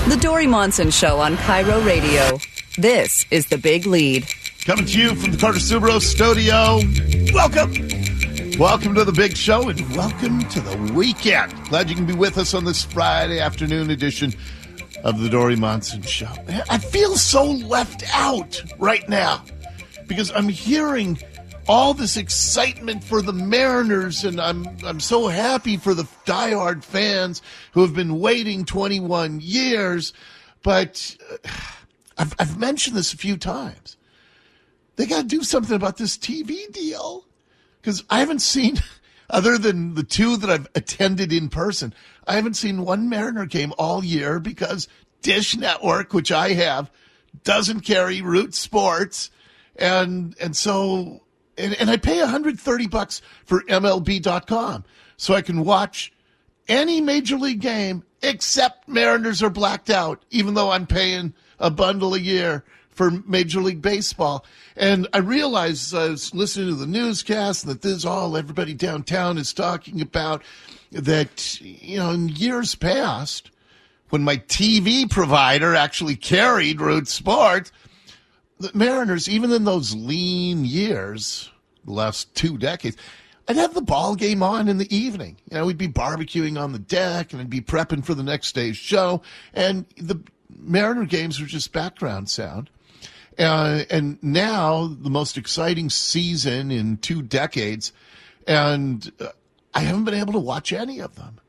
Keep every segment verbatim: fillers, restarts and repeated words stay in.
The Dory Monson Show on Cairo Radio. This is The Big Lead. Coming to you from the Carter Subaru studio. Welcome. Welcome to the big show and welcome to the weekend. Glad you can be with us on this Friday afternoon edition of the Dory Monson Show. I feel so left out right now because I'm hearing all this excitement for the Mariners, and I'm I'm so happy for the diehard fans who have been waiting twenty-one years. But uh, I've, I've mentioned this a few times. They got to do something about this T V deal because I haven't seen, other than the two that I've attended in person, I haven't seen one Mariner game all year because Dish Network, which I have, doesn't carry Root Sports, and and so. And, and I pay one hundred thirty bucks for M L B dot com so I can watch any Major League game except Mariners are blacked out, even though I'm paying a bundle a year for Major League Baseball. And I realized I was listening to the newscast that this is all everybody downtown is talking about, that, you know, in years past, when my T V provider actually carried Root Sports, the Mariners, even in those lean years, the last two decades, I'd have the ball game on in the evening. You know, we'd be barbecuing on the deck, and I'd be prepping for the next day's show, and the Mariner games were just background sound. Uh, and now, the most exciting season in two decades, and uh, I haven't been able to watch any of them.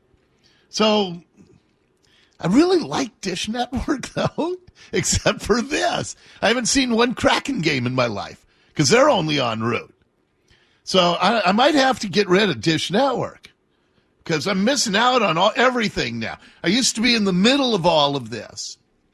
So I really like Dish Network, though, except for this. I haven't seen one Kraken game in my life because they're only en route. So I, I might have to get rid of Dish Network because I'm missing out on all, everything now. I used to be in the middle of all of this.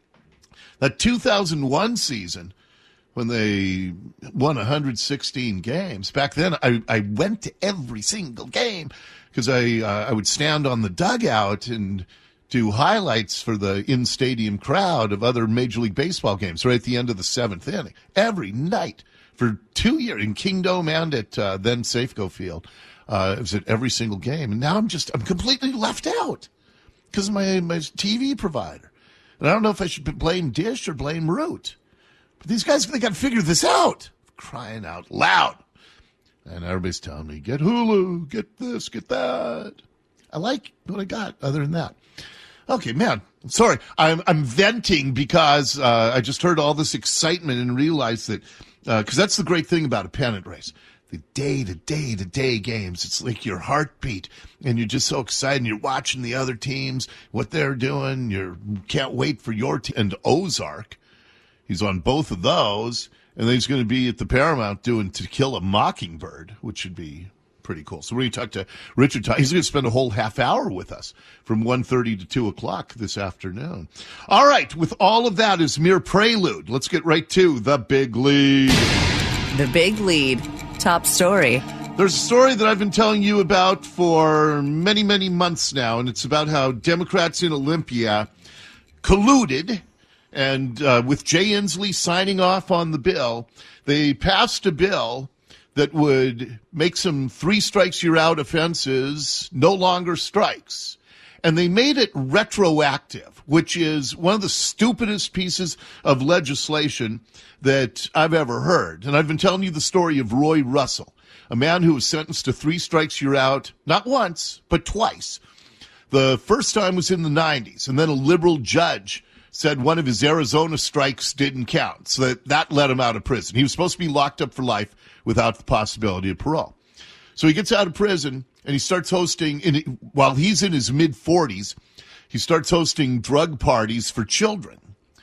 That two thousand one season, when they won one hundred sixteen games, back then I, I went to every single game because I, uh, I would stand on the dugout and do highlights for the in-stadium crowd of other Major League Baseball games right at the end of the seventh inning. Every night for two years in Kingdome and at uh, then Safeco Field. Uh, it was at every single game. And now I'm just, I'm completely left out because of my, my T V provider. And I don't know if I should blame Dish or blame Root. But these guys, they got to figure this out. Crying out loud. And everybody's telling me, get Hulu, get this, get that. I like what I got other than that. Okay, man, sorry. I'm I'm venting because uh, I just heard all this excitement and realized that, because uh, that's the great thing about a pennant race. The day-to-day-to-day games, it's like your heartbeat, and you're just so excited, and you're watching the other teams, what they're doing. You can't wait for your team. And Ozark, he's on both of those, and then he's going to be at the Paramount doing To Kill a Mockingbird, which should be pretty cool. So we're going to talk to Richard Todd. He's going to spend a whole half hour with us from one thirty to two o'clock this afternoon. All right, with all of that as mere prelude, let's get right to the big lead. The Big Lead. Top story. There's a story that I've been telling you about for many, many months now, and it's about how Democrats in Olympia colluded, and uh, with Jay Inslee signing off on the bill, they passed a bill that would make some three strikes you're out offenses no longer strikes. And they made it retroactive, which is one of the stupidest pieces of legislation that I've ever heard. And I've been telling you the story of Roy Russell, a man who was sentenced to three strikes you're out, not once, but twice. The first time was in the nineties, and then a liberal judge said one of his Arizona strikes didn't count, so that, that let him out of prison. He was supposed to be locked up for life without the possibility of parole. So he gets out of prison, and he starts hosting, in, while he's in his mid-forties, he starts hosting drug parties for children.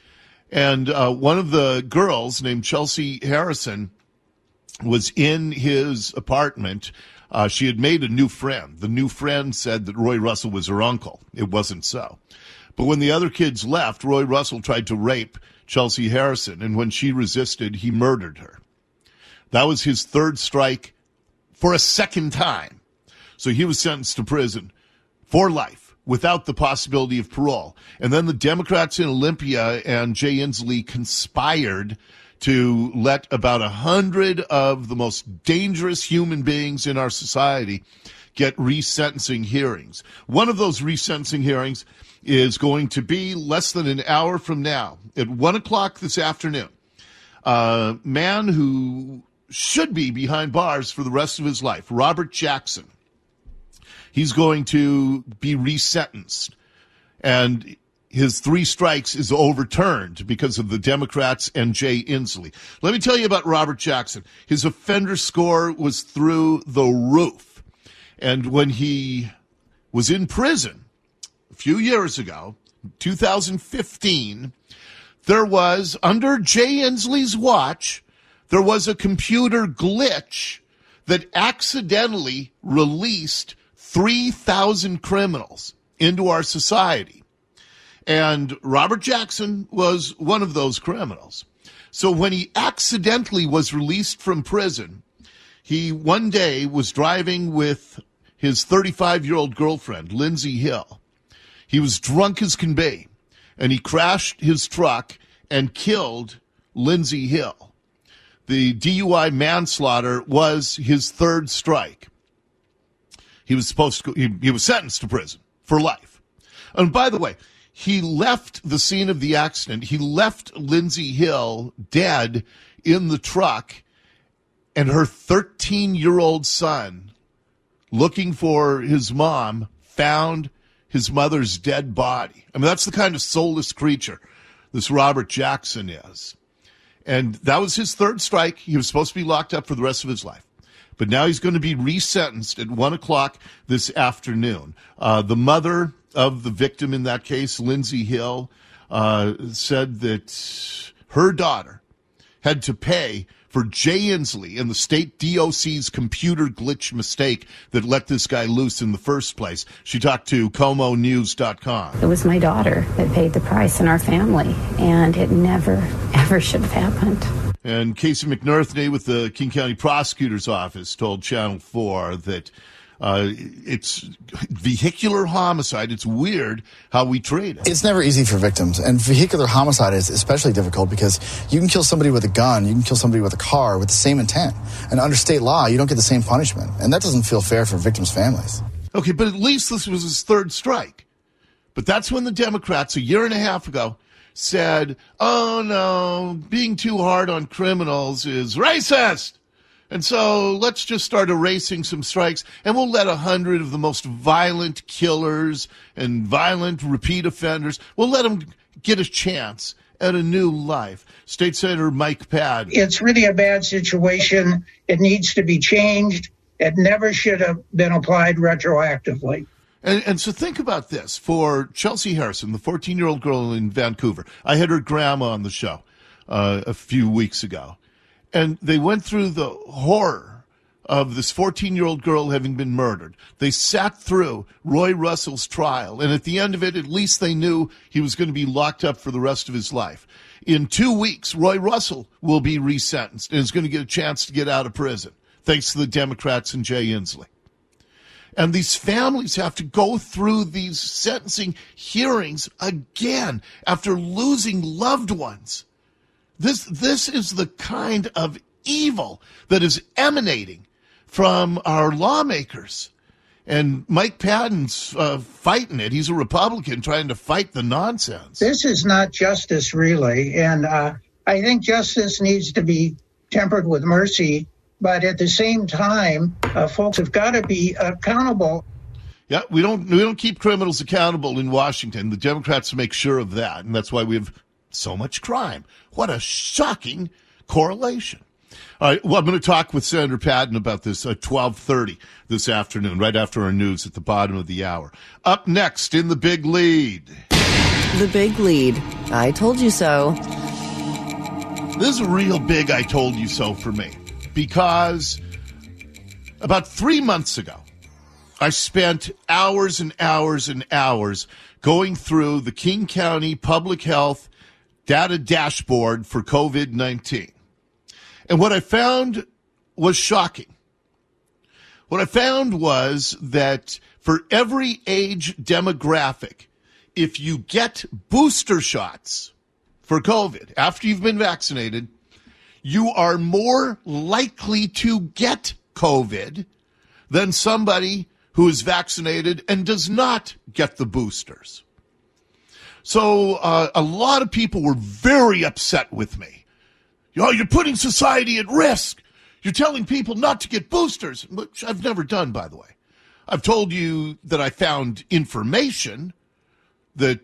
And uh, one of the girls, named Chelsea Harrison, was in his apartment. Uh, she had made a new friend. The new friend said that Roy Russell was her uncle. It wasn't so. But when the other kids left, Roy Russell tried to rape Chelsea Harrison, and when she resisted, he murdered her. That was his third strike for a second time. So he was sentenced to prison for life without the possibility of parole. And then the Democrats in Olympia and Jay Inslee conspired to let about a hundred of the most dangerous human beings in our society get resentencing hearings. One of those resentencing hearings is going to be less than an hour from now at one o'clock this afternoon. A man who should be behind bars for the rest of his life, Robert Jackson. He's going to be resentenced, and his three strikes is overturned because of the Democrats and Jay Inslee. Let me tell you about Robert Jackson. His offender score was through the roof. And when he was in prison a few years ago, two thousand fifteen, there was, under Jay Inslee's watch, there was a computer glitch that accidentally released three thousand criminals into our society. And Robert Jackson was one of those criminals. So when he accidentally was released from prison, he one day was driving with his thirty-five-year-old girlfriend, Lindsay Hill. He was drunk as can be, and he crashed his truck and killed Lindsay Hill. The D U I manslaughter was his third strike. He was supposed to, he, he was sentenced to prison for life. And by the way, he left the scene of the accident. He left Lindsay Hill dead in the truck, and her thirteen-year-old son, looking for his mom, found his mother's dead body. I mean, that's the kind of soulless creature this Robert Jackson is. And that was his third strike. He was supposed to be locked up for the rest of his life. But now he's going to be resentenced at one o'clock this afternoon. Uh, the mother of the victim in that case, Lindsay Hill, uh, said that her daughter had to pay for Jay Inslee and the state D O C's computer glitch mistake that let this guy loose in the first place. She talked to Como News dot com. It was my daughter that paid the price in our family, and it never, ever should have happened. And Casey McNerthney with the King County Prosecutor's Office told Channel four that uh, it's vehicular homicide. It's weird how we treat it. It's never easy for victims, and vehicular homicide is especially difficult because you can kill somebody with a gun, you can kill somebody with a car with the same intent. And under state law, you don't get the same punishment. And that doesn't feel fair for victims' families. Okay, but at least this was his third strike. But that's when the Democrats, a year and a half ago, said, oh, no, being too hard on criminals is racist. And so let's just start erasing some strikes, and we'll let a hundred of the most violent killers and violent repeat offenders, we'll let them get a chance at a new life. State Senator Mike Padden. It's really a bad situation. It needs to be changed. It never should have been applied retroactively. And, and so think about this. For Chelsea Harrison, the fourteen-year-old girl in Vancouver, I had her grandma on the show uh, a few weeks ago. And they went through the horror of this fourteen-year-old girl having been murdered. They sat through Roy Russell's trial. And at the end of it, at least they knew he was going to be locked up for the rest of his life. In two weeks, Roy Russell will be resentenced and is going to get a chance to get out of prison, thanks to the Democrats and Jay Inslee. And these families have to go through these sentencing hearings again after losing loved ones. This this is the kind of evil that is emanating from our lawmakers. And Mike Padden's uh, fighting it. He's a Republican trying to fight the nonsense. This is not justice, really. And uh, I think justice needs to be tempered with mercy. But at the same time, uh, folks have got to be accountable. Yeah, we don't we don't keep criminals accountable in Washington. The Democrats make sure of that, and that's why we have so much crime. What a shocking correlation. All right, well, I'm going to talk with Senator Padden about this at twelve thirty this afternoon, right after our news at the bottom of the hour. Up next in the Big Lead. The Big Lead. I told you so. This is a real big I told you so for me, because about three months ago, I spent hours and hours and hours going through the King County Public Health data dashboard for COVID nineteen. And what I found was shocking. What I found was that for every age demographic, if you get booster shots for COVID after you've been vaccinated, you are more likely to get COVID than somebody who is vaccinated and does not get the boosters. So uh, a lot of people were very upset with me. You know, you're putting society at risk. You're telling people not to get boosters, which I've never done, by the way. I've told you that I found information that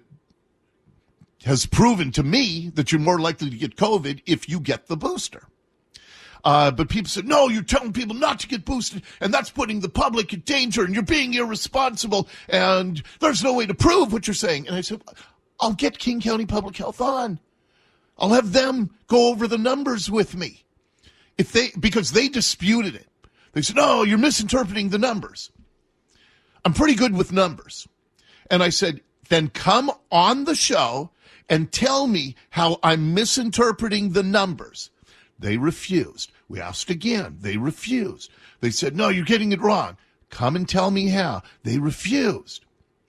has proven to me that you're more likely to get COVID if you get the booster. Uh, but people said, no, you're telling people not to get boosted, and that's putting the public in danger, and you're being irresponsible, and there's no way to prove what you're saying. And I said, I'll get King County Public Health on. I'll have them go over the numbers with me. If they, because they disputed it. They said, no, you're misinterpreting the numbers. I'm pretty good with numbers. And I said, then come on the show and tell me how I'm misinterpreting the numbers. They refused. We asked again. They refused. They said, no, you're getting it wrong. Come and tell me how. They refused.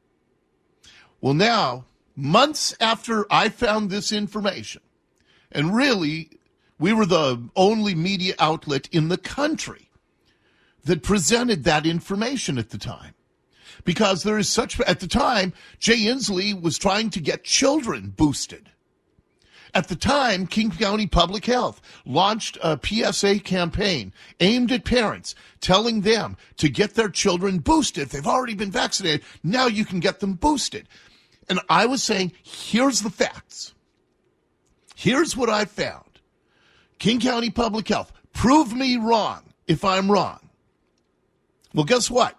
Well, now, months after I found this information, and really, we were the only media outlet in the country that presented that information at the time. Because there is such, at the time, Jay Inslee was trying to get children boosted. At the time, King County Public Health launched a P S A campaign aimed at parents, telling them to get their children boosted. If they've already been vaccinated, now you can get them boosted. And I was saying, here's the facts. Here's what I found. King County Public Health, prove me wrong if I'm wrong. Well, guess what?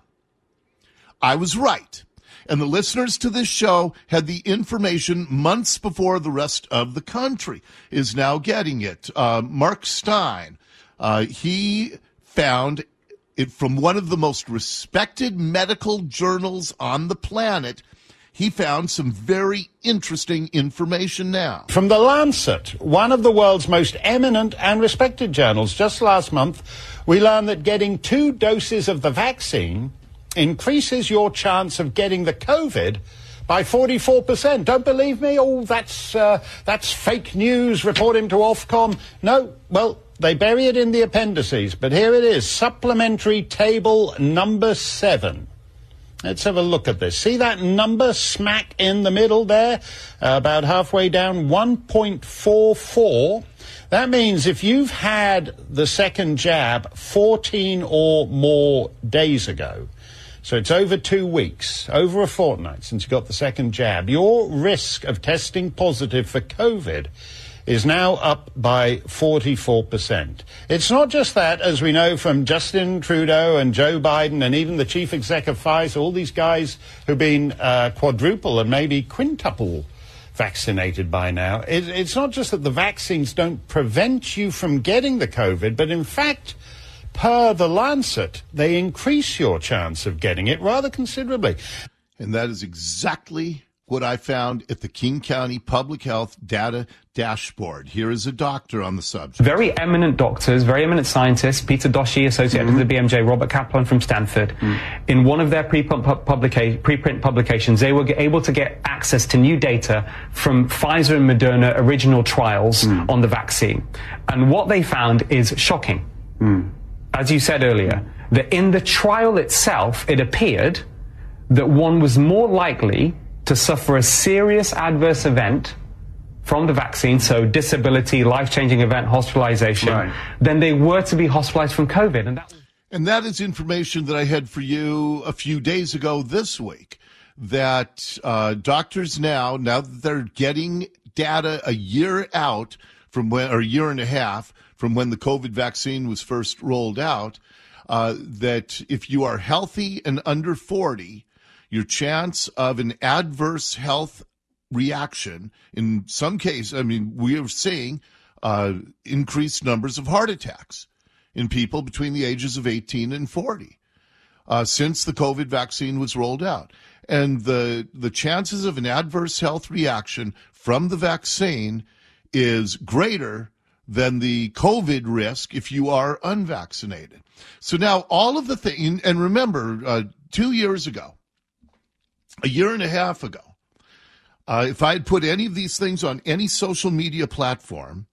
I was right. And the listeners to this show had the information months before the rest of the country is now getting it. Uh, Mark Stein, uh, he found it from one of the most respected medical journals on the planet. He found some very interesting information now. From The Lancet, one of the world's most eminent and respected journals, just last month, we learned that getting two doses of the vaccine increases your chance of getting the COVID by forty-four percent. Don't believe me? Oh, that's uh, that's fake news, reporting to Ofcom. No, well, they bury it in the appendices, but here it is, supplementary table number seven. Let's have a look at this. See that number smack in the middle there? Uh, about halfway down, one point four four. That means if you've had the second jab fourteen or more days ago, so it's over two weeks, over a fortnight since you got the second jab, your risk of testing positive for COVID is now up by forty-four percent. It's not just that, as we know from Justin Trudeau and Joe Biden and even the chief exec of Pfizer, all these guys who've been uh, quadruple and maybe quintuple vaccinated by now. It, it's not just that the vaccines don't prevent you from getting the COVID, but in fact, per The Lancet, they increase your chance of getting it rather considerably. And that is exactly what I found at the King County Public Health Data Dashboard. Here is a doctor on the subject. Very eminent doctors, very eminent scientists, Peter Doshi, Associate Editor of the B M J, Robert Kaplan from Stanford. Mm. In one of their pre-print publica- preprint publications, they were able to get access to new data from Pfizer and Moderna original trials mm. on the vaccine. And what they found is shocking. Mm. As you said earlier, that in the trial itself, it appeared that one was more likely to suffer a serious adverse event from the vaccine, so disability, life-changing event, hospitalization, right, than they were to be hospitalized from COVID. And that, and that is information that I had for you a few days ago this week, that uh, doctors now, now that they're getting data a year out from when, or a year and a half from when the COVID vaccine was first rolled out, uh, that if you are healthy and under forty, your chance of an adverse health reaction, in some cases, I mean, we are seeing uh, increased numbers of heart attacks in people between the ages of eighteen and forty uh, since the COVID vaccine was rolled out. And the the chances of an adverse health reaction from the vaccine is greater than the COVID risk if you are unvaccinated. So now all of the things, and remember, uh, two years ago, a year and a half ago, uh, if I had put any of these things on any social media platform,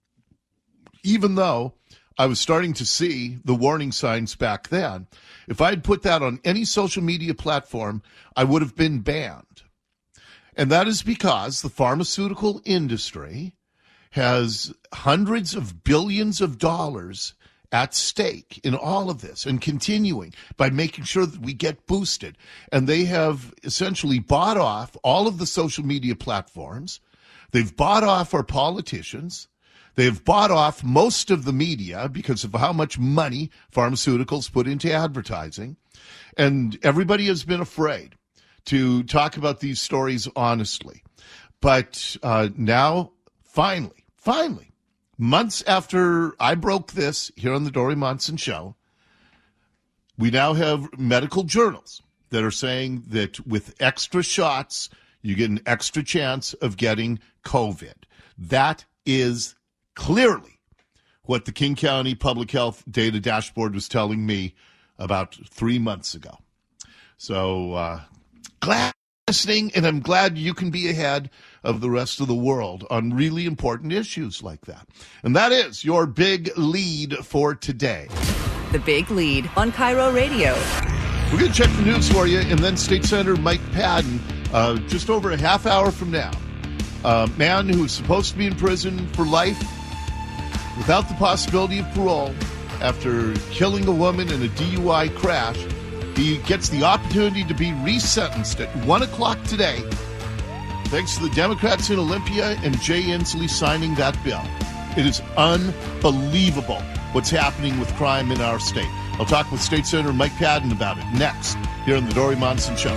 even though I was starting to see the warning signs back then, if I had put that on any social media platform, I would have been banned. And that is because the pharmaceutical industry has hundreds of billions of dollars at stake in all of this and continuing by making sure that we get boosted. And they have essentially bought off all of the social media platforms. They've bought off our politicians. They've bought off most of the media because of how much money pharmaceuticals put into advertising. And everybody has been afraid to talk about these stories honestly. But uh, now, finally, finally, months after I broke this here on the Dori Monson Show, we now have medical journals that are saying that with extra shots, you get an extra chance of getting COVID. That is clearly what the King County Public Health Data Dashboard was telling me about three months ago. So uh, glad you're listening, and I'm glad you can be ahead of the rest of the world on really important issues like that. And that is your big lead for today. The Big Lead on Cairo Radio. We're going to check the news for you, and then State Senator Mike Padden, uh, just over a half hour from now. A man who's supposed to be in prison for life without the possibility of parole after killing a woman in a D U I crash. He gets the opportunity to be resentenced at one o'clock today, thanks to the Democrats in Olympia and Jay Inslee signing that bill. It is unbelievable what's happening with crime in our state. I'll talk with State Senator Mike Padden about it next here on the Dori Monson Show.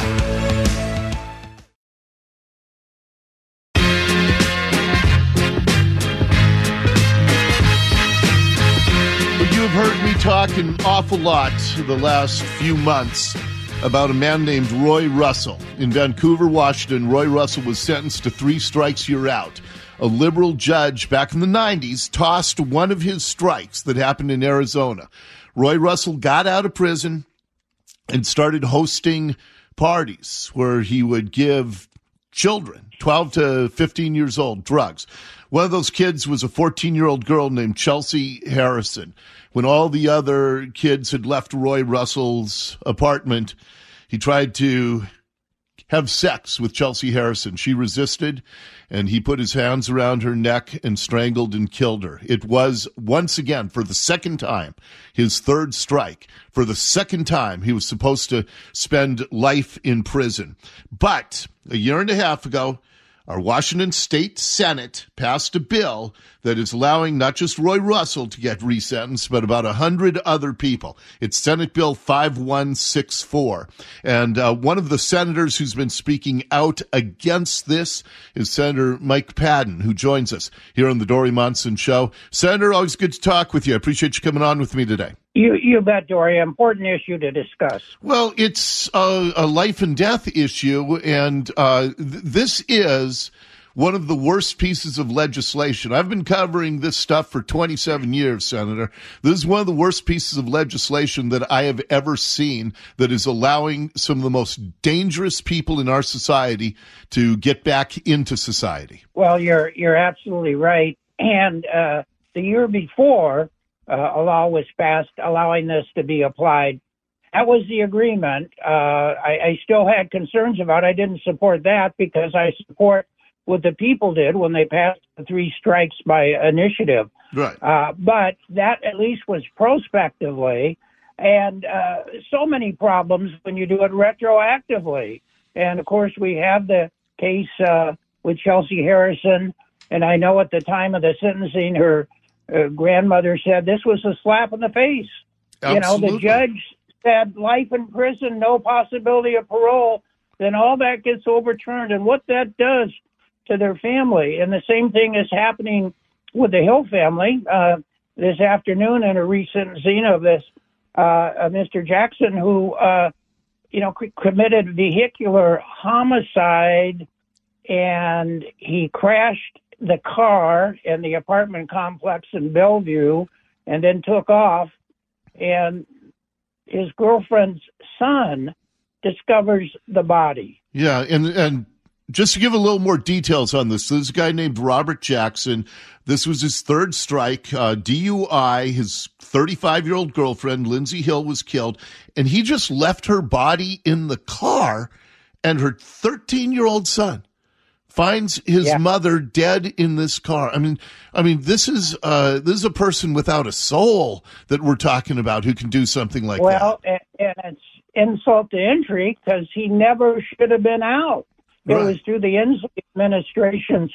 You've heard me talk an awful lot the last few months about a man named Roy Russell. In Vancouver, Washington, Roy Russell was sentenced to three strikes, you're out. A liberal judge back in the nineties tossed one of his strikes that happened in Arizona. Roy Russell got out of prison and started hosting parties where he would give children, twelve to fifteen years old, drugs. One of those kids was a fourteen-year-old girl named Chelsea Harrison. When all the other kids had left Roy Russell's apartment, he tried to have sex with Chelsea Harrison. She resisted, and he put his hands around her neck and strangled and killed her. It was, once again, for the second time, his third strike. For the second time, he was supposed to spend life in prison. But a year and a half ago, our Washington State Senate passed a bill that is allowing not just Roy Russell to get resentenced, but about one hundred other people. It's Senate Bill five one six four. And uh, one of the senators who's been speaking out against this is Senator Mike Padden, who joins us here on the Dori Monson Show. Senator, always good to talk with you. I appreciate you coming on with me today. You, you bet, Dori. Important issue to discuss. Well, it's a, a life and death issue, and uh, th- this is one of the worst pieces of legislation. I've been covering this stuff for twenty-seven years, Senator. This is one of the worst pieces of legislation that I have ever seen that is allowing some of the most dangerous people in our society to get back into society. Well, you're you're absolutely right. And uh, the year before, Uh, a law was passed allowing this to be applied. That was the agreement. Uh, I, I still had concerns about it. I didn't support that because I support what the people did when they passed the three strikes by initiative. Right. Uh, but that at least was prospectively, and uh, so many problems when you do it retroactively. And, of course, we have the case uh, with Chelsea Harrison, and I know at the time of the sentencing, her Uh, grandmother said this was a slap in the face. Absolutely. You know, the judge said life in prison, no possibility of parole. Then all that gets overturned, and what that does to their family. And the same thing is happening with the Hill family uh, this afternoon in a resentencing of this uh, uh, Mister Jackson, who uh, you know c- committed vehicular homicide, and he crashed the car in the apartment complex in Bellevue and then took off, and his girlfriend's son discovers the body. Yeah, and and just to give a little more details on this, there's a guy named Robert Jackson. This was his third strike, uh, D U I. His thirty-five-year-old girlfriend, Lindsay Hill, was killed, and he just left her body in the car and her thirteen-year-old son finds his Yeah. mother dead in this car. I mean, I mean, this is uh, this is a person without a soul that we're talking about who can do something like Well, that. and, and it's insult to injury because he never should have been out. It Right. was through the Inslee administration's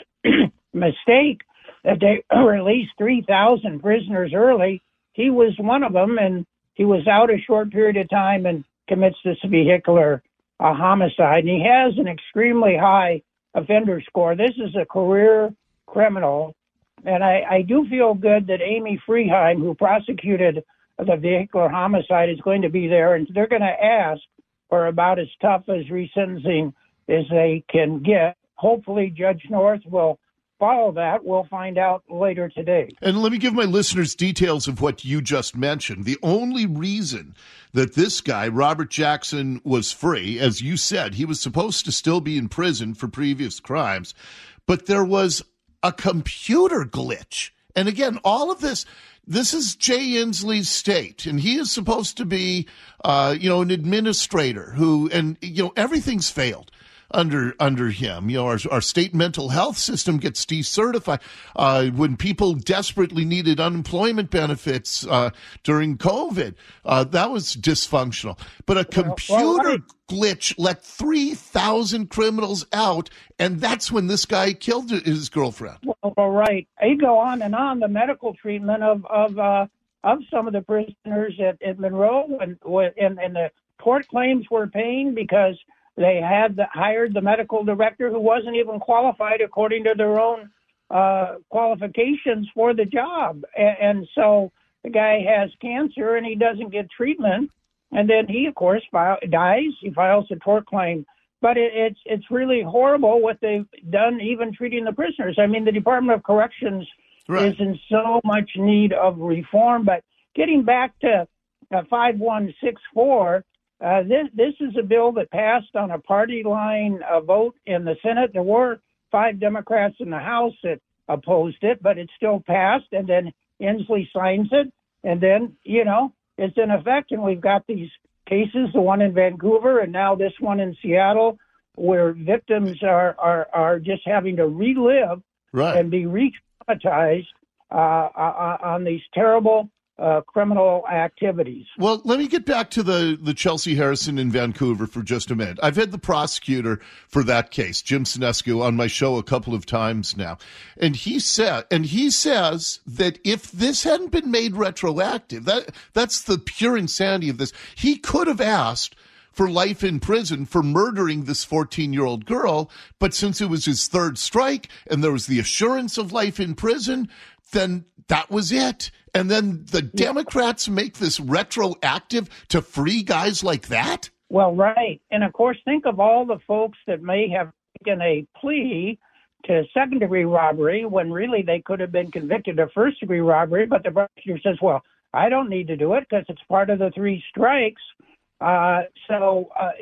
mistake that they released three thousand prisoners early. He was one of them, and he was out a short period of time and commits this vehicular uh, homicide. And he has an extremely high offender score. This is a career criminal. And I, I do feel good that Amy Freeheim, who prosecuted the vehicular homicide, is going to be there. And they're going to ask for about as tough as resentencing as they can get. Hopefully, Judge North will follow that. We'll find out later today. And let me give my listeners details of what you just mentioned. The only reason that this guy, Robert Jackson, was free, as you said, he was supposed to still be in prison for previous crimes, but there was a computer glitch. And again, all of this, this is Jay Inslee's state, and he is supposed to be, uh, you know, an administrator who, and, you know, everything's failed under under him. You know, our, our state mental health system gets decertified. Uh, when people desperately needed unemployment benefits uh, during COVID, uh, that was dysfunctional. But a computer well, right. glitch let three thousand criminals out, and that's when this guy killed his girlfriend. Well, well, right. You go on and on. The medical treatment of of uh, of some of the prisoners at, at Monroe, and, and and the tort claims were paying because they had the, hired the medical director who wasn't even qualified according to their own uh, qualifications for the job. And, and so the guy has cancer and he doesn't get treatment. And then he, of course, file, dies. He files a tort claim. But it, it's it's really horrible what they've done, even treating the prisoners. I mean, the Department of Corrections Right. is in so much need of reform. But getting back to uh, five one six four, Uh, this this is a bill that passed on a party line uh, vote in the Senate. There were five Democrats in the House that opposed it, but it still passed. And then Inslee signs it, and then you know it's in effect. And we've got these cases, the one in Vancouver, and now this one in Seattle, where victims are are, are just having to relive Right. and be re-traumatized uh, on these terrible Uh, criminal activities. Well, let me get back to the, the Chelsea Harrison in Vancouver for just a minute. I've had the prosecutor for that case, Jim Sinescu, on my show a couple of times now. And he said, and he says that if this hadn't been made retroactive, that that's the pure insanity of this. He could have asked for life in prison for murdering this fourteen-year-old girl, but since it was his third strike and there was the assurance of life in prison, then that was it. And then the Democrats make this retroactive to free guys like that? Well, right. And of course, think of all the folks that may have taken a plea to second degree robbery when really they could have been convicted of first degree robbery. But the prosecutor says, well, I don't need to do it because it's part of the three strikes. Uh, so uh,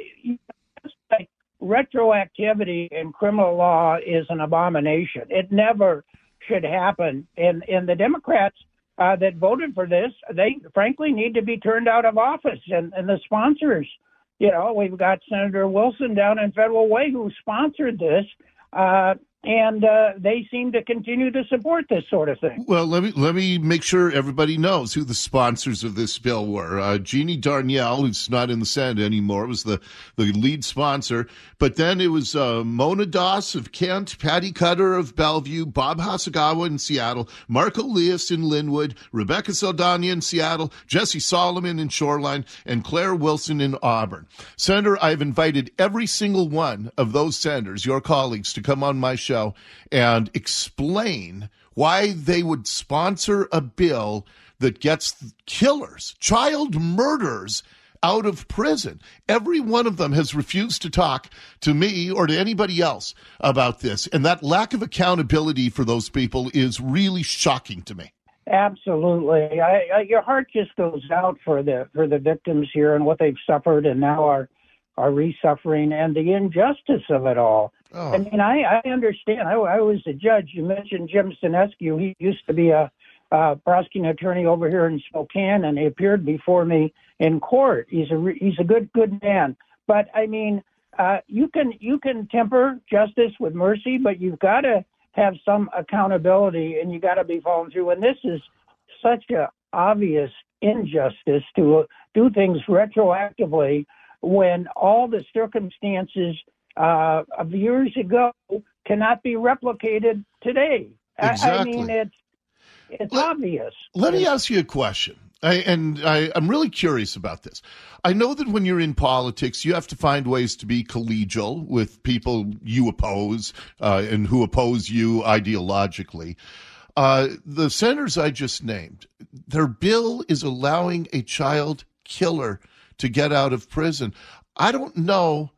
retroactivity in criminal law is an abomination. It never should happen. And, and the Democrats uh, that voted for this, they frankly need to be turned out of office. And, and the sponsors, you know, we've got Senator Wilson down in Federal Way who sponsored this. Uh, And uh, they seem to continue to support this sort of thing. Well, let me let me make sure everybody knows who the sponsors of this bill were. Uh, Jeannie Darnielle, who's not in the Senate anymore, was the, the lead sponsor. But then it was uh, Mona Doss of Kent, Patty Cutter of Bellevue, Bob Hasagawa in Seattle, Marco Leas in Linwood, Rebecca Saldana in Seattle, Jesse Solomon in Shoreline, and Claire Wilson in Auburn. Senator, I've invited every single one of those senators, your colleagues, to come on my show. show and explain why they would sponsor a bill that gets killers, child murderers out of prison. Every one of them has refused to talk to me or to anybody else about this. And that lack of accountability for those people is really shocking to me. Absolutely. I, I, your heart just goes out for the for the victims here and what they've suffered and now are are re-suffering and the injustice of it all. Oh. I mean, I, I understand. I, I was a judge. You mentioned Jim Sinescu. He used to be a, a prosecuting attorney over here in Spokane, and he appeared before me in court. He's a he's a good good man. But I mean, uh, you can you can temper justice with mercy, but you've got to have some accountability, and you got to be following through. And this is such a obvious injustice to do things retroactively when all the circumstances uh, of years ago cannot be replicated today. Exactly. I, I mean, it's it's let, obvious. Let me ask you a question. I, and I, I'm really curious about this. I know that when you're in politics, you have to find ways to be collegial with people you oppose uh, and who oppose you ideologically. Uh, the senators I just named, their bill is allowing a child killer to get out of prison. I don't know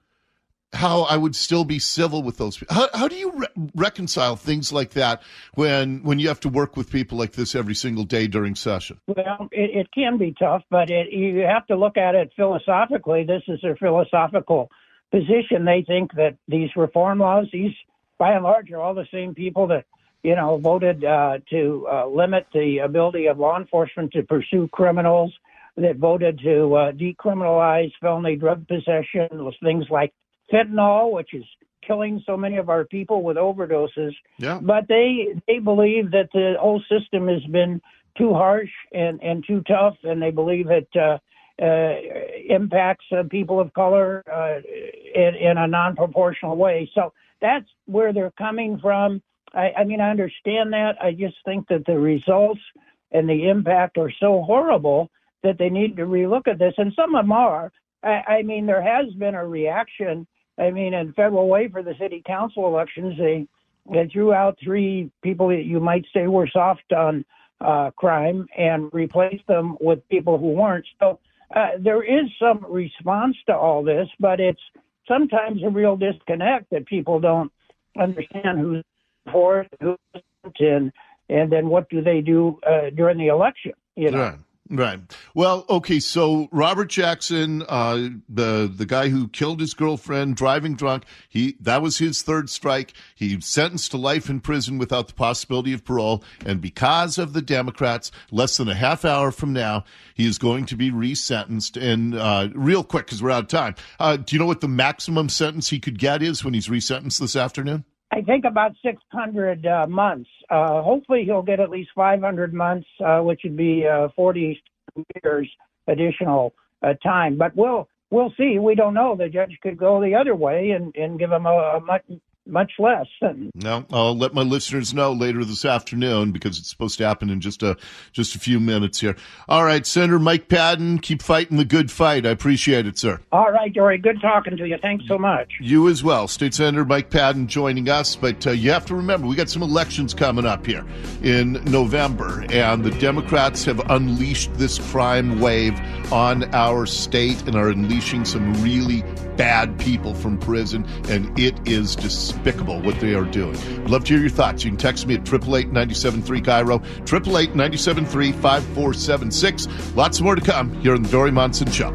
how I would still be civil with those people. How, how do you re- reconcile things like that when when you have to work with people like this every single day during session? Well, it, it can be tough, but it, you have to look at it philosophically. This is their philosophical position. They think that these reform laws, these by and large are all the same people that, you know, voted uh, to uh, limit the ability of law enforcement to pursue criminals, that voted to uh, decriminalize felony drug possession, things like fentanyl, which is killing so many of our people with overdoses. Yeah. But they they believe that the whole system has been too harsh and, and too tough, and they believe it uh, uh, impacts uh, people of color uh, in, in a non-proportional way. So that's where they're coming from. I, I mean, I understand that. I just think that the results and the impact are so horrible that they need to relook at this. And some of them are. I, I mean, there has been a reaction. I mean, in Federal Way for the city council elections, they, they threw out three people that you might say were soft on uh, crime and replaced them with people who weren't. So uh, there is some response to all this, but it's sometimes a real disconnect that people don't understand who's for it, who isn't, and, and then what do they do uh, during the election, you know? Right. Right. Well, okay, so Robert Jackson, uh, the the guy who killed his girlfriend driving drunk, he that was his third strike. He's sentenced to life in prison without the possibility of parole. And because of the Democrats, less than a half hour from now, he is going to be resentenced. And uh, real quick, because we're out of time, uh, do you know what the maximum sentence he could get is when he's resentenced this afternoon? I think about six hundred uh, months. Uh, hopefully he'll get at least five hundred months, uh, which would be uh, forty years additional uh, time. But we'll we'll see. We don't know. The judge could go the other way and, and give him a, a much much less sentence. No, I'll let my listeners know later this afternoon because it's supposed to happen in just a just a few minutes here. All right, Senator Mike Padden, keep fighting the good fight. I appreciate it, sir. All right, Dory, good talking to you. Thanks so much. You as well. State Senator Mike Padden joining us, but uh, you have to remember, we got some elections coming up here in November, and the Democrats have unleashed this crime wave on our state and are unleashing some really bad people from prison, and it is despicable what they are doing. I'd love to hear your thoughts. You can text me at eight eight eight, nine seven three, C A I R O, eight eight eight, nine seven three, five four seven six. Lots more to come here on the Dory Monson Show.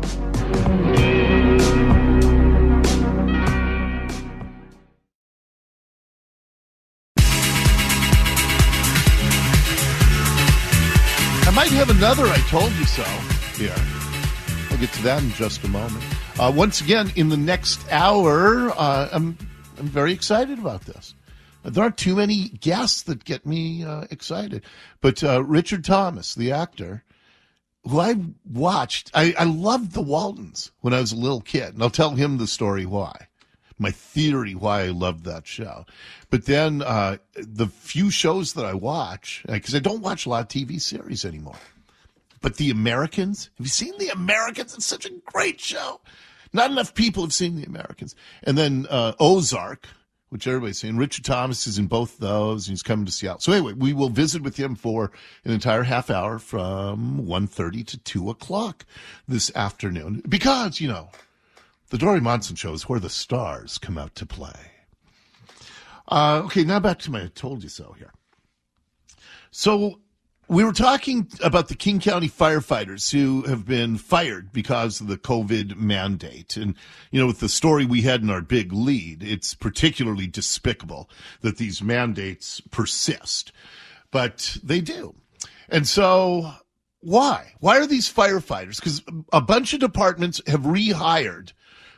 I might have another I told you so here. We'll get to that in just a moment. Uh, once again, in the next hour, uh, I'm I'm very excited about this. There aren't too many guests that get me uh, excited. But uh, Richard Thomas, the actor, who I watched, I, I loved The Waltons when I was a little kid. And I'll tell him the story why, my theory why I loved that show. But then uh, the few shows that I watch, because I don't watch a lot of T V series anymore. But The Americans, have you seen The Americans? It's such a great show. Not enough people have seen The Americans. And then uh, Ozark, which everybody's seen. Richard Thomas is in both those, and he's coming to Seattle. So anyway, we will visit with him for an entire half hour from one thirty to two o'clock this afternoon. Because, you know, the Dory Monson Show is where the stars come out to play. Uh, okay, now back to my I told you so here. So we were talking about the King County firefighters who have been fired because of the COVID mandate. And, you know, with the story we had in our big lead, it's particularly despicable that these mandates persist. But they do. And so why? Why are these firefighters? Because a bunch of departments have rehired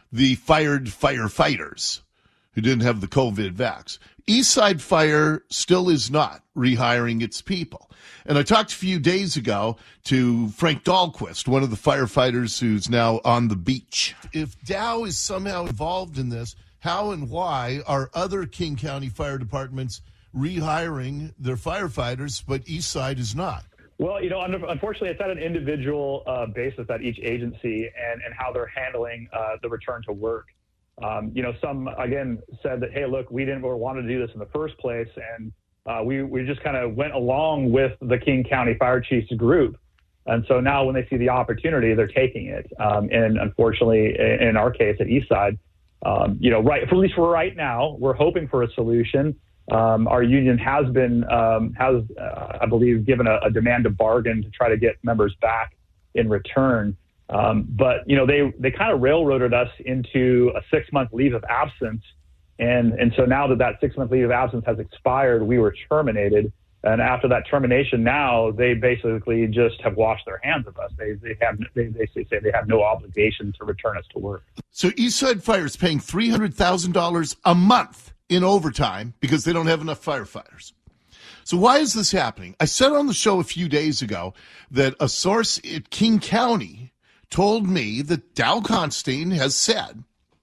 the fired firefighters who didn't have the COVID vax. Eastside Fire still is not rehiring its people. And I talked a few days ago to Frank Dahlquist, one of the firefighters who's now on the beach. If Dow is somehow involved in this, how and why are other King County fire departments rehiring their firefighters, but Eastside is not? Well, you know, unfortunately, it's at an individual uh, basis at each agency and, and how they're handling uh, the return to work. Um, you know, some, again, said that, hey, look, we didn't want to do this in the first place. And uh, we, we just kind of went along with the King County Fire Chiefs group. And so now when they see the opportunity, they're taking it. Um, and unfortunately, in our case at Eastside, um, you know, right, at least for right now, we're hoping for a solution. Um, our union has been, um, has, uh, I believe, given a, a demand to bargain to try to get members back in return. Um, but, you know, they, they kind of railroaded us into a six-month leave of absence. And, and so now that that six-month leave of absence has expired, we were terminated. And after that termination, now they basically just have washed their hands of us. They, they have, they basically say they have no obligation to return us to work. So Eastside Fire is paying three hundred thousand dollars a month in overtime because they don't have enough firefighters. So why is this happening? I said on the show a few days ago that a source at King County told me that Dow Constein has said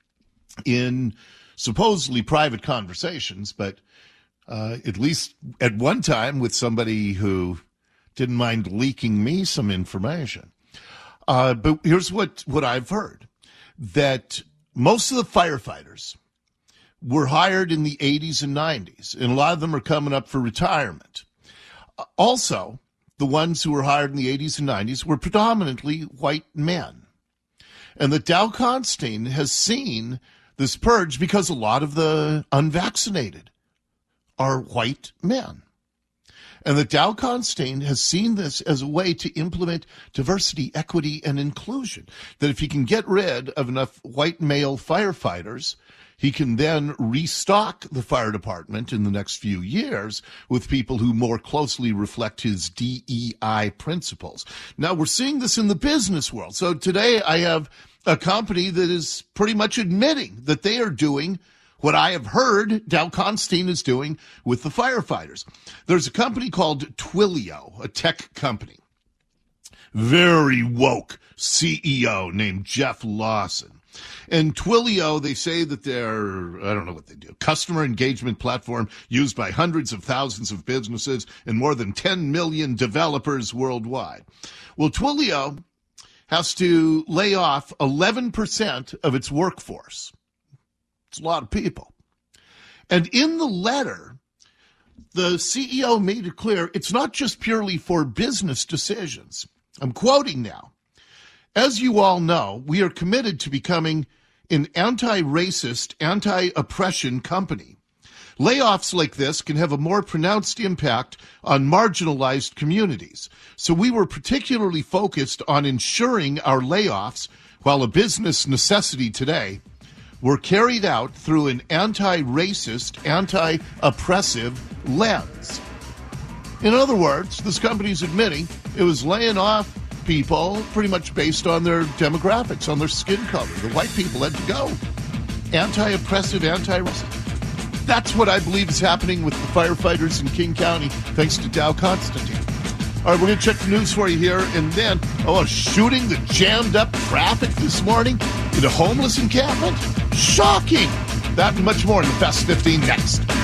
in supposedly private conversations, but uh, at least at one time with somebody who didn't mind leaking me some information. Uh, but here's what, what I've heard, that most of the firefighters were hired in the eighties and nineties, and a lot of them are coming up for retirement. Also, the ones who were hired in the eighties and nineties were predominantly white men. And that Dow Constein has seen this purge because a lot of the unvaccinated are white men. And that Dow Constein has seen this as a way to implement diversity, equity, and inclusion. That if he can get rid of enough white male firefighters, he can then restock the fire department in the next few years with people who more closely reflect his D E I principles. Now, we're seeing this in the business world. So today I have a company that is pretty much admitting that they are doing what I have heard Dow Constein is doing with the firefighters. There's a company called Twilio, a tech company. Very woke C E O named Jeff Lawson. And Twilio, they say that they're, I don't know what they do, customer engagement platform used by hundreds of thousands of businesses and more than ten million developers worldwide. Well, Twilio has to lay off eleven percent of its workforce. It's a lot of people. And in the letter, the C E O made it clear it's not just purely for business decisions. I'm quoting now. As you all know, we are committed to becoming an anti-racist, anti-oppression company. Layoffs like this can have a more pronounced impact on marginalized communities. So we were particularly focused on ensuring our layoffs, while a business necessity today, were carried out through an anti-racist, anti-oppressive lens. In other words, this company's admitting it was laying off people pretty much based on their demographics, on their skin color. The white people had to go. Anti-oppressive, anti-racist. That's what I believe is happening with the firefighters in King County, thanks to Dow Constein. All right, we're going to check the news for you here, and then, oh, a shooting that jammed up traffic this morning in a homeless encampment? Shocking! That and much more in the Fast fifteen next.